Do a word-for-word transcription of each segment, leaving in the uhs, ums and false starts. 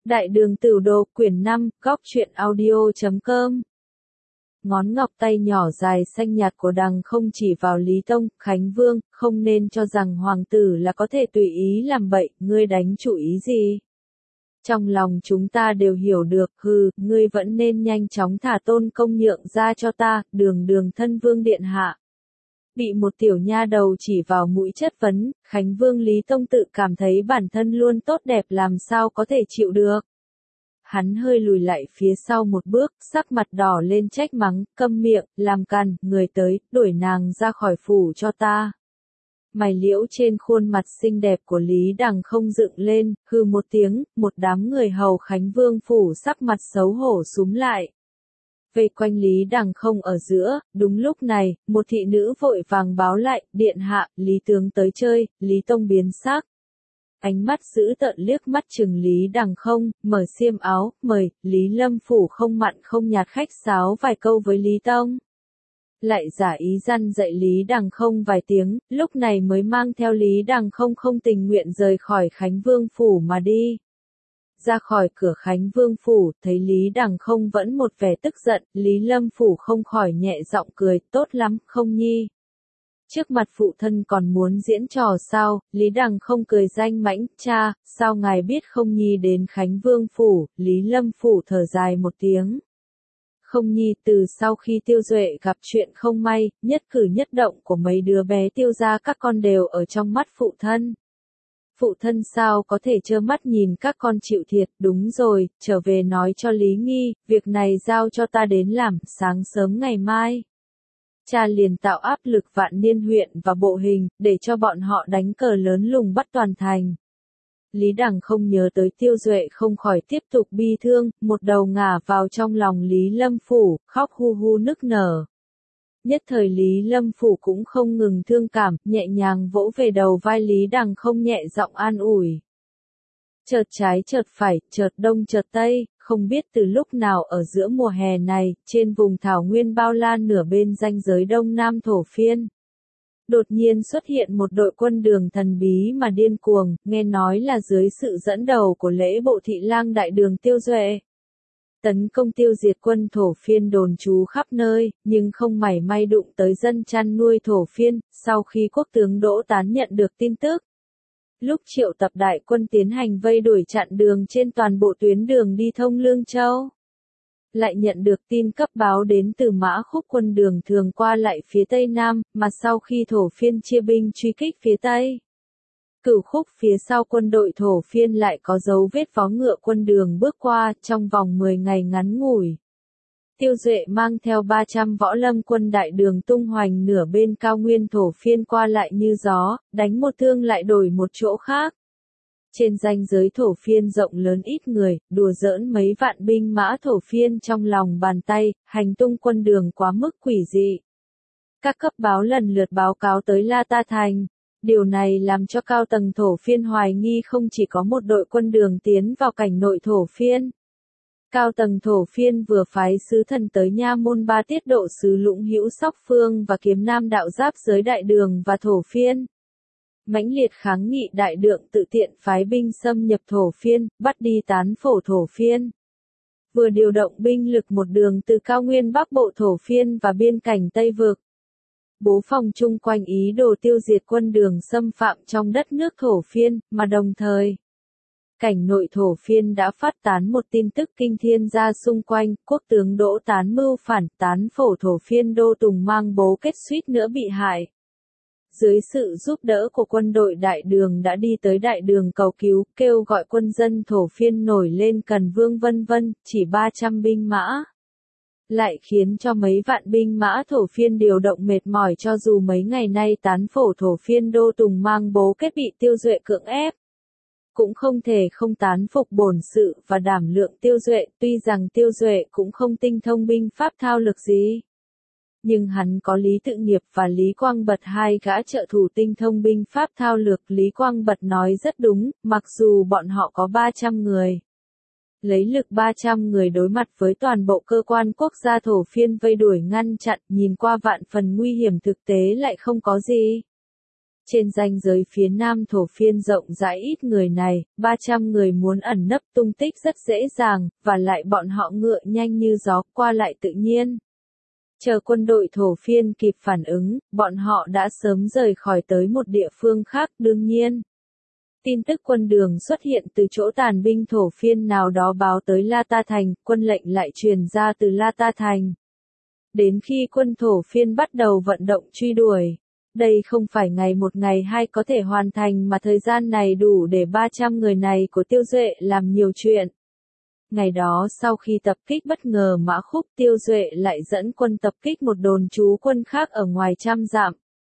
Đại đường Tửu Đồ, quyển năm, góc truyện audio chấm com. Ngón ngọc tay nhỏ dài xanh nhạt của Đằng Không chỉ vào Lý Tông, Khánh Vương, không nên cho rằng hoàng tử là có thể tùy ý làm bậy, ngươi đánh chủ ý gì? Trong lòng chúng ta đều hiểu được, hừ, ngươi vẫn nên nhanh chóng thả Tôn Công nhượng ra cho ta, đường đường thân vương điện hạ. Bị một tiểu nha đầu chỉ vào mũi chất vấn, Khánh Vương Lý Tông tự cảm thấy bản thân luôn tốt đẹp làm sao có thể chịu được. Hắn hơi lùi lại phía sau một bước, sắc mặt đỏ lên trách mắng, câm miệng, làm càn, người tới, đuổi nàng ra khỏi phủ cho ta. Mày liễu trên khuôn mặt xinh đẹp của Lý Đằng Không dựng lên, hừ một tiếng, một đám người hầu Khánh Vương phủ sắc mặt xấu hổ súm lại. Về quanh Lý Đằng Không ở giữa, đúng lúc này, một thị nữ vội vàng báo lại, điện hạ, Lý tướng tới chơi, Lý Tông biến sắc. Ánh mắt dữ tợn liếc mắt chừng Lý Đằng Không, mở xiêm áo, mời, Lý Lâm phủ không mặn không nhạt khách sáo vài câu với Lý Tông. Lại giả ý răn dạy Lý Đằng Không vài tiếng, lúc này mới mang theo Lý Đằng Không không tình nguyện rời khỏi Khánh Vương phủ mà đi. Ra khỏi cửa Khánh Vương phủ, thấy Lý Đằng Không vẫn một vẻ tức giận, Lý Lâm phủ không khỏi nhẹ giọng cười, tốt lắm, Không nhi. Trước mặt phụ thân còn muốn diễn trò sao, Lý Đằng Không cười danh mãnh, cha, sao ngài biết Không nhi đến Khánh Vương phủ, Lý Lâm phủ thở dài một tiếng. Không nhi từ sau khi Tiêu Duệ gặp chuyện không may, nhất cử nhất động của mấy đứa bé Tiêu gia các con đều ở trong mắt phụ thân. Phụ thân sao có thể trơ mắt nhìn các con chịu thiệt, đúng rồi, trở về nói cho Lý Nghi, việc này giao cho ta đến làm, sáng sớm ngày mai. Cha liền tạo áp lực Vạn Niên huyện và Bộ Hình, để cho bọn họ đánh cờ lớn lùng bắt toàn thành. Lý Đằng Không nhớ tới Tiêu Duệ không khỏi tiếp tục bi thương, một đầu ngả vào trong lòng Lý Lâm phủ, khóc hu hu nức nở. Nhất thời Lý Lâm phủ cũng không ngừng thương cảm, nhẹ nhàng vỗ về đầu vai Lý Đằng Không nhẹ giọng an ủi. Chợt trái chợt phải, chợt đông chợt tây, không biết từ lúc nào ở giữa mùa hè này, trên vùng thảo nguyên bao la nửa bên ranh giới đông nam thổ phiên. Đột nhiên xuất hiện một đội quân đường thần bí mà điên cuồng, nghe nói là dưới sự dẫn đầu của lễ bộ thị lang đại đường Tiêu Duệ. Tấn công tiêu diệt quân thổ phiên đồn trú khắp nơi, nhưng không mảy may đụng tới dân chăn nuôi thổ phiên, sau khi quốc tướng Đỗ Tán nhận được tin tức. Lúc triệu tập đại quân tiến hành vây đuổi chặn đường trên toàn bộ tuyến đường đi thông Lương Châu. Lại nhận được tin cấp báo đến từ Mã Khúc quân đường thường qua lại phía Tây Nam, mà sau khi thổ phiên chia binh truy kích phía Tây. Cửu Khúc phía sau quân đội thổ phiên lại có dấu vết vó ngựa quân đường bước qua, trong vòng mười ngày ngắn ngủi. Tiêu Duệ mang theo ba trăm võ lâm quân đại đường tung hoành nửa bên cao nguyên thổ phiên qua lại như gió, đánh một thương lại đổi một chỗ khác. Trên ranh giới thổ phiên rộng lớn ít người, đùa giỡn mấy vạn binh mã thổ phiên trong lòng bàn tay, hành tung quân đường quá mức quỷ dị. Các cấp báo lần lượt báo cáo tới La Ta Thành. Điều này làm cho cao tầng thổ phiên hoài nghi không chỉ có một đội quân đường tiến vào cảnh nội thổ phiên. Cao tầng thổ phiên vừa phái sứ thần tới Nha Môn Ba tiết độ sứ Lũng Hữu Sóc Phương và Kiếm Nam đạo giáp giới đại đường và thổ phiên. Mãnh liệt kháng nghị đại đường tự tiện phái binh xâm nhập thổ phiên, bắt đi tán phổ thổ phiên. Vừa điều động binh lực một đường từ cao nguyên Bắc Bộ thổ phiên và biên cảnh Tây Vực. Bố phòng chung quanh ý đồ tiêu diệt quân đường xâm phạm trong đất nước thổ phiên, mà đồng thời. Cảnh nội thổ phiên đã phát tán một tin tức kinh thiên ra xung quanh, quốc tướng Đỗ Tán mưu phản, tán phổ thổ phiên Đô Tùng mang bố kết suýt nữa bị hại. Dưới sự giúp đỡ của quân đội đại đường đã đi tới đại đường cầu cứu, kêu gọi quân dân thổ phiên nổi lên cần vương vân vân, chỉ ba trăm binh mã. Lại khiến cho mấy vạn binh mã thổ phiên điều động mệt mỏi cho dù mấy ngày nay tán phổ thổ phiên Đô Tùng mang bố kết bị Tiêu Duệ cưỡng ép. Cũng không thể không tán phục bổn sự và đảm lượng Tiêu Duệ, tuy rằng Tiêu Duệ cũng không tinh thông binh pháp thao lược gì. Nhưng hắn có Lý Tự Nghiệp và Lý Quang Bật hai gã trợ thủ tinh thông binh pháp thao lược. Lý Quang Bật nói rất đúng, mặc dù bọn họ có ba trăm người. Lấy lực ba trăm người đối mặt với toàn bộ cơ quan quốc gia thổ phiên vây đuổi ngăn chặn, nhìn qua vạn phần nguy hiểm thực tế lại không có gì. Trên ranh giới phía nam thổ phiên rộng rãi ít người này, ba trăm người muốn ẩn nấp tung tích rất dễ dàng, và lại bọn họ ngựa nhanh như gió, qua lại tự nhiên. Chờ quân đội thổ phiên kịp phản ứng, bọn họ đã sớm rời khỏi tới một địa phương khác, đương nhiên. Tin tức quân đường xuất hiện từ chỗ tàn binh thổ phiên nào đó báo tới La Ta Thành, quân lệnh lại truyền ra từ La Ta Thành. Đến khi quân thổ phiên bắt đầu vận động truy đuổi. Đây không phải ngày một ngày hai có thể hoàn thành mà thời gian này đủ để ba trăm người này của Tiêu Duệ làm nhiều chuyện. Ngày đó sau khi tập kích bất ngờ Mã Khúc, Tiêu Duệ lại dẫn quân tập kích một đồn trú quân khác ở ngoài trăm dặm.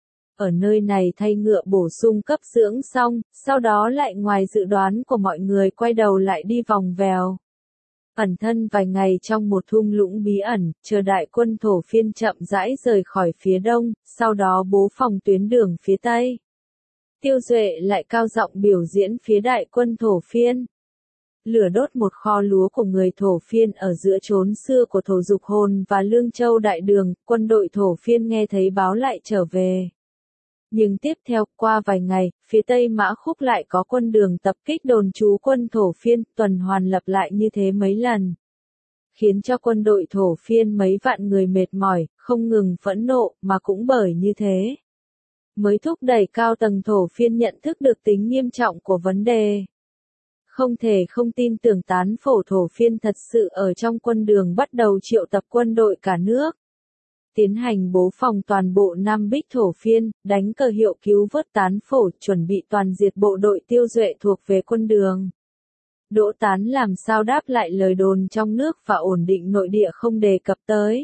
Ở nơi này thay ngựa bổ sung cấp dưỡng xong, sau đó lại ngoài dự đoán của mọi người quay đầu lại đi vòng vèo. Ẩn thân vài ngày trong một thung lũng bí ẩn, chờ đại quân thổ phiên chậm rãi rời khỏi phía đông, sau đó bố phòng tuyến đường phía tây. Tiêu Duệ lại cao giọng biểu diễn phía đại quân thổ phiên. Lửa đốt một kho lúa của người thổ phiên ở giữa chốn xưa của Thổ Dục Hồn và Lương Châu Đại Đường, quân đội thổ phiên nghe thấy báo lại trở về. Nhưng tiếp theo, qua vài ngày, phía tây Mã Khúc lại có quân đường tập kích đồn trú quân thổ phiên, tuần hoàn lặp lại như thế mấy lần. Khiến cho quân đội thổ phiên mấy vạn người mệt mỏi, không ngừng phẫn nộ, mà cũng bởi như thế. Mới thúc đẩy cao tầng thổ phiên nhận thức được tính nghiêm trọng của vấn đề. Không thể không tin tưởng tán phổ thổ phiên thật sự ở trong quân đường bắt đầu triệu tập quân đội cả nước. Tiến hành bố phòng toàn bộ Nam Bích thổ phiên, đánh cờ hiệu cứu vớt tán phổ, chuẩn bị toàn diệt bộ đội Tiêu Duệ thuộc về quân đường. Đỗ Tán làm sao đáp lại lời đồn trong nước và ổn định nội địa không đề cập tới.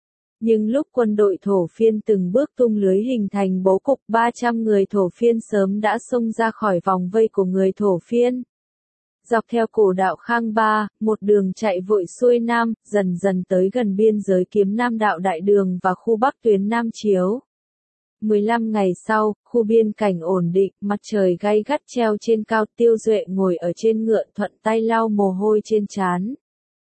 Nhưng lúc quân đội thổ phiên từng bước tung lưới hình thành bố cục, ba trăm người thổ phiên sớm đã xông ra khỏi vòng vây của người thổ phiên. Dọc theo cổ đạo Khang Ba, một đường chạy vội xuôi nam, dần dần tới gần biên giới Kiếm Nam đạo Đại Đường và khu Bắc tuyến Nam Chiếu. mười lăm ngày sau, khu biên cảnh ổn định, mặt trời gay gắt treo trên cao, Tiêu Duệ ngồi ở trên ngựa thuận tay lau mồ hôi trên trán.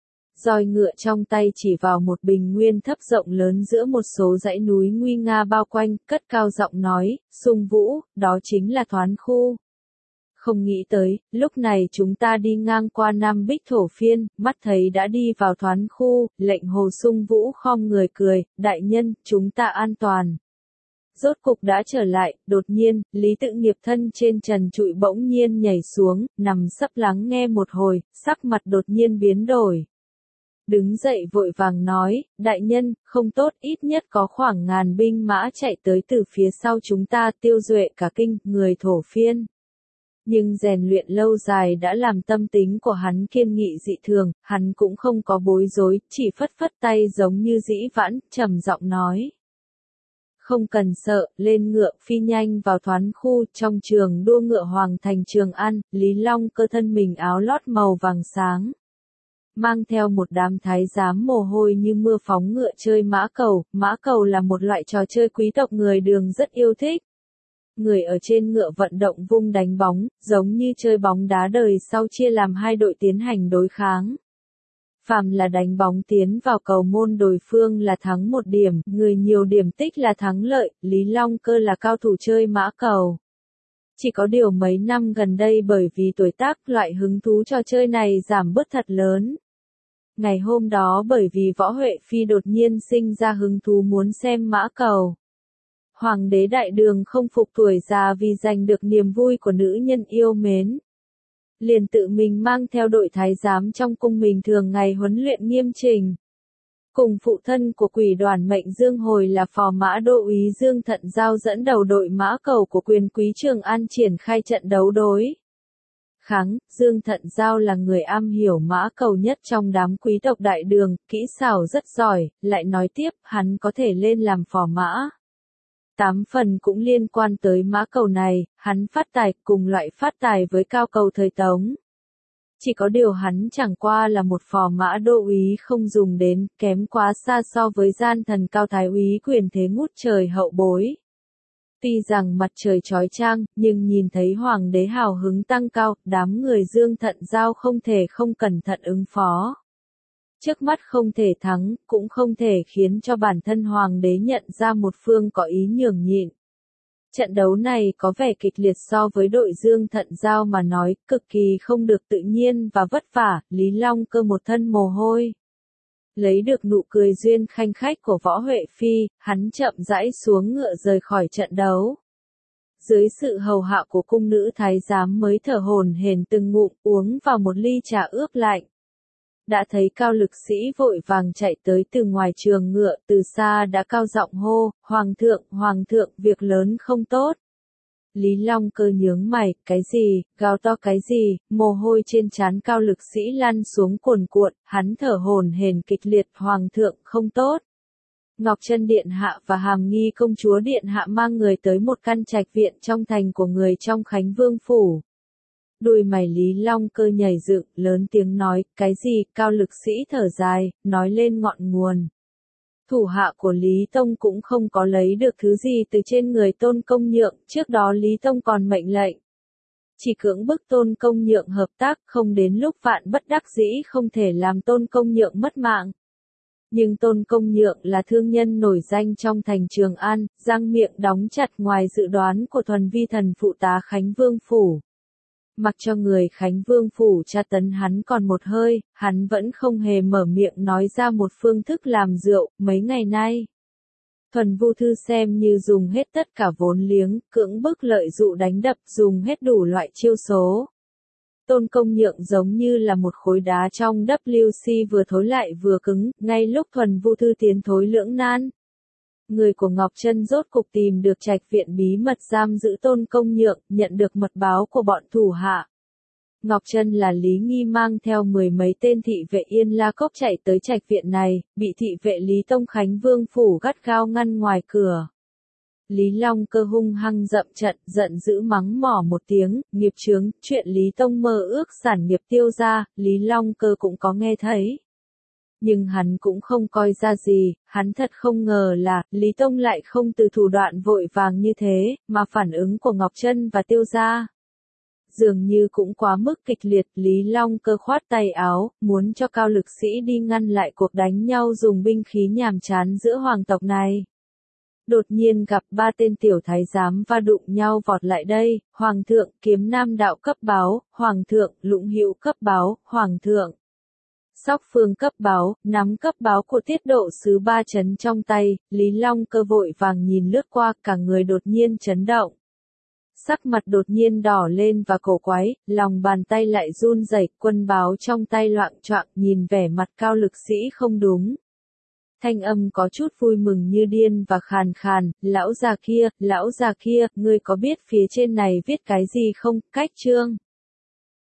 Roi ngựa trong tay chỉ vào một bình nguyên thấp rộng lớn giữa một số dãy núi nguy nga bao quanh, cất cao giọng nói, Sung Vũ, đó chính là Thoán Khu. Không nghĩ tới, lúc này chúng ta đi ngang qua Nam Bích thổ phiên, mắt thấy đã đi vào Thoán Khu, lệnh Hồ Sung Vũ khom người cười, đại nhân, chúng ta an toàn. Rốt cục đã trở lại, đột nhiên, Lý Tự Nghiệp thân trên trần trụi bỗng nhiên nhảy xuống, nằm sấp lắng nghe một hồi, sắc mặt đột nhiên biến đổi. Đứng dậy vội vàng nói, đại nhân, không tốt, ít nhất có khoảng ngàn binh mã chạy tới từ phía sau chúng ta. Tiêu Duệ cả kinh, người thổ phiên. Nhưng rèn luyện lâu dài đã làm tâm tính của hắn kiên nghị dị thường, hắn cũng không có bối rối, chỉ phất phất tay giống như dĩ vãng, trầm giọng nói. Không cần sợ, lên ngựa phi nhanh vào Thoán Khu, trong trường đua ngựa Hoàng thành Trường An, Lý Long Cơ thân mình áo lót màu vàng sáng. Mang theo một đám thái giám mồ hôi như mưa phóng ngựa chơi mã cầu, mã cầu là một loại trò chơi quý tộc người đường rất yêu thích. Người ở trên ngựa vận động vung đánh bóng, giống như chơi bóng đá đời sau chia làm hai đội tiến hành đối kháng. Phàm là đánh bóng tiến vào cầu môn đối phương là thắng một điểm, người nhiều điểm tích là thắng lợi, Lý Long Cơ là cao thủ chơi mã cầu. Chỉ có điều mấy năm gần đây bởi vì tuổi tác loại hứng thú trò chơi này giảm bớt thật lớn. Ngày hôm đó bởi vì Võ Huệ Phi đột nhiên sinh ra hứng thú muốn xem mã cầu. Hoàng đế Đại Đường không phục tuổi già vì giành được niềm vui của nữ nhân yêu mến. Liền tự mình mang theo đội thái giám trong cung mình thường ngày huấn luyện nghiêm chỉnh. Cùng phụ thân của quỷ đoàn mệnh Dương hồi là phò mã đô úy Dương Thận Giao dẫn đầu đội mã cầu của quyền quý Trường An triển khai trận đấu đối. Kháng, Dương Thận Giao là người am hiểu mã cầu nhất trong đám quý tộc Đại Đường, kỹ xảo rất giỏi, lại nói tiếp, hắn có thể lên làm phò mã. Tám phần cũng liên quan tới mã cầu này, hắn phát tài, cùng loại phát tài với cao cầu thời Tống. Chỉ có điều hắn chẳng qua là một phò mã đô úy không dùng đến, kém quá xa so với gian thần cao thái úy quyền thế ngút trời hậu bối. Tuy rằng mặt trời chói chang, nhưng nhìn thấy hoàng đế hào hứng tăng cao, đám người Dương Thận Giao không thể không cẩn thận ứng phó. Trước mắt không thể thắng, cũng không thể khiến cho bản thân hoàng đế nhận ra một phương có ý nhường nhịn. Trận đấu này có vẻ kịch liệt so với đội Dương Thận Giao mà nói, cực kỳ không được tự nhiên và vất vả, Lý Long Cơ một thân mồ hôi. Lấy được nụ cười duyên khanh khách của Võ Huệ Phi, hắn chậm rãi xuống ngựa rời khỏi trận đấu. Dưới sự hầu hạ của cung nữ thái giám mới thở hổn hển từng ngụm uống vào một ly trà ướp lạnh. Đã thấy Cao Lực Sĩ vội vàng chạy tới từ ngoài trường ngựa, từ xa đã cao giọng hô, Hoàng thượng, Hoàng thượng, việc lớn không tốt. Lý Long Cơ nhướng mày, cái gì, gào to cái gì, mồ hôi trên trán Cao Lực Sĩ lăn xuống cuồn cuộn, hắn thở hổn hển kịch liệt, Hoàng thượng, không tốt. Ngọc Trân Điện Hạ và Hàm Nghi Công Chúa Điện Hạ mang người tới một căn trạch viện trong thành của người trong Khánh Vương Phủ. Đuôi mày Lý Long Cơ nhảy dựng, lớn tiếng nói, cái gì, Cao Lực Sĩ thở dài, nói lên ngọn nguồn. Thủ hạ của Lý Tông cũng không có lấy được thứ gì từ trên người Tôn Công Nhượng, trước đó Lý Tông còn mệnh lệnh. Chỉ cưỡng bức Tôn Công Nhượng hợp tác, không đến lúc vạn bất đắc dĩ không thể làm Tôn Công Nhượng mất mạng. Nhưng Tôn Công Nhượng là thương nhân nổi danh trong thành Trường An, răng miệng đóng chặt ngoài dự đoán của Thuần Vi Thần phụ tá Khánh Vương Phủ. Mặc cho người Khánh Vương Phủ tra tấn hắn còn một hơi, hắn vẫn không hề mở miệng nói ra một phương thức làm rượu, mấy ngày nay. Thuần Vu Thư xem như dùng hết tất cả vốn liếng, cưỡng bức lợi dụ đánh đập, dùng hết đủ loại chiêu số. Tôn Công Nhượng giống như là một khối đá trong W C vừa thối lại vừa cứng, ngay lúc Thuần Vu Thư tiến thối lưỡng nan. Người của Ngọc Trân rốt cục tìm được trạch viện bí mật giam giữ Tôn Công Nhượng, nhận được mật báo của bọn thủ hạ. Ngọc Trân là Lý Nghi mang theo mười mấy tên thị vệ Yên La Cốc chạy tới trạch viện này, bị thị vệ Lý Tông Khánh Vương Phủ gắt gao ngăn ngoài cửa. Lý Long Cơ hung hăng dậm trận, giận dữ mắng mỏ một tiếng, nghiệp chướng, chuyện Lý Tông mơ ước sản nghiệp tiêu ra, Lý Long Cơ cũng có nghe thấy. Nhưng hắn cũng không coi ra gì, hắn thật không ngờ là, Lý Tông lại không từ thủ đoạn vội vàng như thế, mà phản ứng của Ngọc Trân và Tiêu gia dường như cũng quá mức kịch liệt. Lý Long Cơ khoát tay áo, muốn cho Cao Lực Sĩ đi ngăn lại cuộc đánh nhau dùng binh khí nhàm chán giữa hoàng tộc này. Đột nhiên gặp ba tên tiểu thái giám va đụng nhau vọt lại đây, Hoàng thượng, Kiếm Nam Đạo cấp báo, Hoàng thượng, Lũng Hữu cấp báo, Hoàng thượng. Sóc Phương cấp báo, nắm cấp báo của Tiết Độ sứ ba chấn trong tay, Lý Long Cơ vội vàng nhìn lướt qua, cả người đột nhiên chấn động. Sắc mặt đột nhiên đỏ lên và cổ quái, lòng bàn tay lại run rẩy, quân báo trong tay loạng choạng, nhìn vẻ mặt Cao Lực Sĩ không đúng. Thanh âm có chút vui mừng như điên và khàn khàn, lão già kia, lão già kia, ngươi có biết phía trên này viết cái gì không, cách chương.